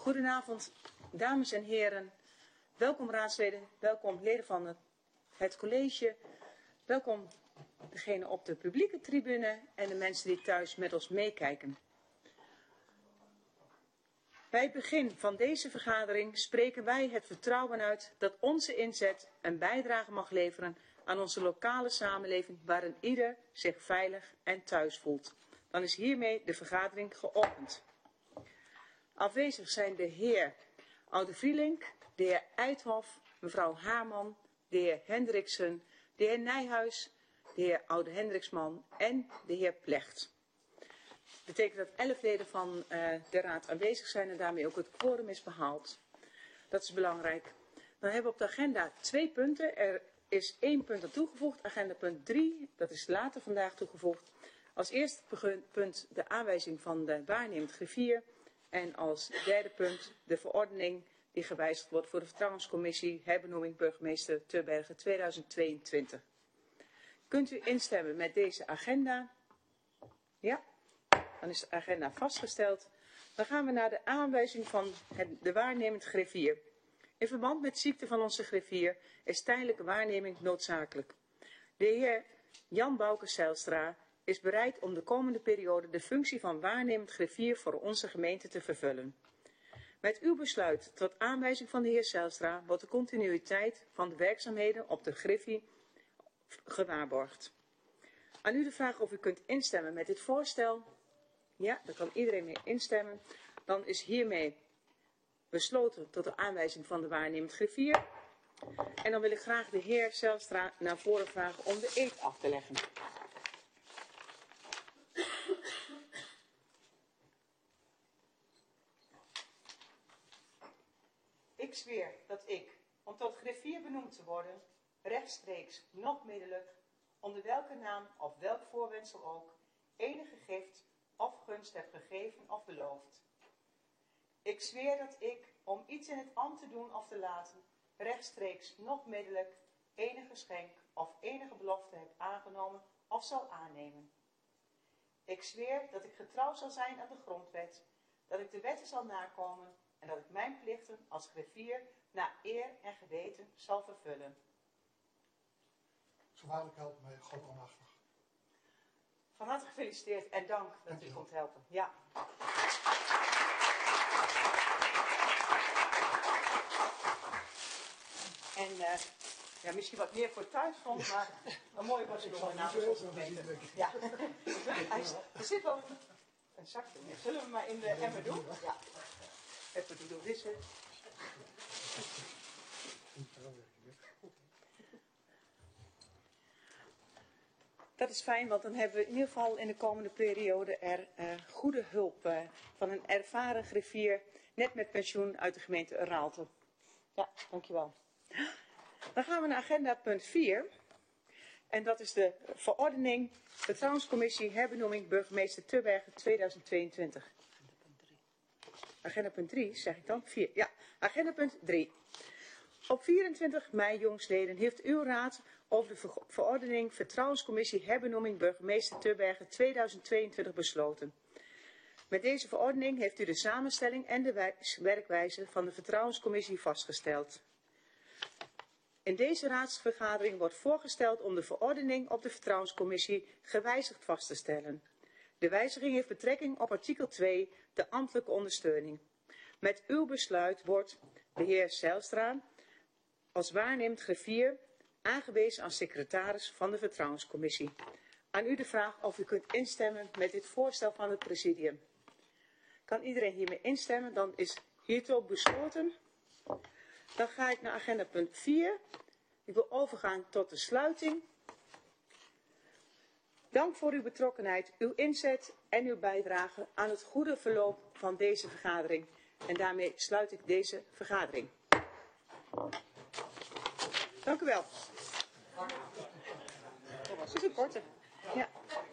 Goedenavond, dames en heren. Welkom raadsleden, welkom leden van het college. Welkom degenen op de publieke tribune en de mensen die thuis met ons meekijken. Bij het begin van deze vergadering spreken wij het vertrouwen uit dat onze inzet een bijdrage mag leveren aan onze lokale samenleving waarin ieder zich veilig en thuis voelt. Dan is hiermee de vergadering geopend. Afwezig zijn de heer Oude-Vrielink, de heer Eithoff, mevrouw Haarman, de heer Hendriksen, de heer Nijhuis, de heer Oude-Hendriksman en de heer Plecht. Dat betekent dat 11 leden van de raad aanwezig zijn en daarmee ook het quorum is behaald. Dat is belangrijk. Dan hebben we op de agenda 2 punten. Er is 1 punt aan toegevoegd, agenda punt 3, dat is later vandaag toegevoegd. Als eerste punt de aanwijzing van de waarnemend griffier. En als derde punt de verordening die gewijzigd wordt voor de Vertrouwenscommissie herbenoeming burgemeester Terbergen 2022. Kunt u instemmen met deze agenda? Ja, dan is de agenda vastgesteld. Dan gaan we naar de aanwijzing van de waarnemend griffier. In verband met ziekte van onze griffier is tijdelijke waarneming noodzakelijk. De heer Jan Bouke Zijlstra is bereid om de komende periode de functie van waarnemend griffier voor onze gemeente te vervullen. Met uw besluit tot aanwijzing van de heer Zijlstra wordt de continuïteit van de werkzaamheden op de griffie gewaarborgd. Aan u de vraag of u kunt instemmen met dit voorstel. Ja, daar kan iedereen mee instemmen. Dan is hiermee besloten tot de aanwijzing van de waarnemend griffier. En dan wil ik graag de heer Zijlstra naar voren vragen om de eed af te leggen. Ik zweer dat ik, om tot griffier benoemd te worden, rechtstreeks, noch middelijk, onder welke naam of welk voorwendsel ook, enige gift of gunst heb gegeven of beloofd. Ik zweer dat ik, om iets in het ambt te doen of te laten, rechtstreeks, noch middelijk, enige geschenk of enige belofte heb aangenomen of zal aannemen. Ik zweer dat ik getrouw zal zijn aan de grondwet, dat ik de wetten zal nakomen en dat ik mijn plichten als griffier naar eer en geweten zal vervullen. Zo waarlijk helpt mij God onachtig. Van harte gefeliciteerd en dank dat u komt helpen. Ja. En ja, misschien wat meer voor thuis vond, maar een mooie was het namens onze gemeente. Ja. Er zit wel een zakje. Zullen we maar in de emmer doen? Ja. Even doen wissen. Dat is fijn, want dan hebben we in ieder geval in de komende periode goede hulp van een ervaren griffier, net met pensioen uit de gemeente Raalte. Ja, dankjewel. Dan gaan we naar agenda punt 4. En dat is de verordening Vertrouwenscommissie herbenoeming burgemeester Terbergen 2022. Agenda punt 3, zeg ik dan? 4. Ja, agenda punt 3. Op 24 mei, jongsleden, heeft uw raad over de verordening Vertrouwenscommissie herbenoeming burgemeester Terbergen 2022 besloten. Met deze verordening heeft u de samenstelling en de werkwijze van de Vertrouwenscommissie vastgesteld. In deze raadsvergadering wordt voorgesteld om de verordening op de Vertrouwenscommissie gewijzigd vast te stellen. De wijziging heeft betrekking op artikel 2, de ambtelijke ondersteuning. Met uw besluit wordt de heer Zijlstra als waarnemend griffier aangewezen als secretaris van de Vertrouwenscommissie. Aan u de vraag of u kunt instemmen met dit voorstel van het presidium. Kan iedereen hiermee instemmen? Dan is hiertoe besloten. Dan ga ik naar agenda punt 4. Ik wil overgaan tot de sluiting. Dank voor uw betrokkenheid, uw inzet en uw bijdrage aan het goede verloop van deze vergadering. En daarmee sluit ik deze vergadering. Dank u wel. Dat was een korte. Ja.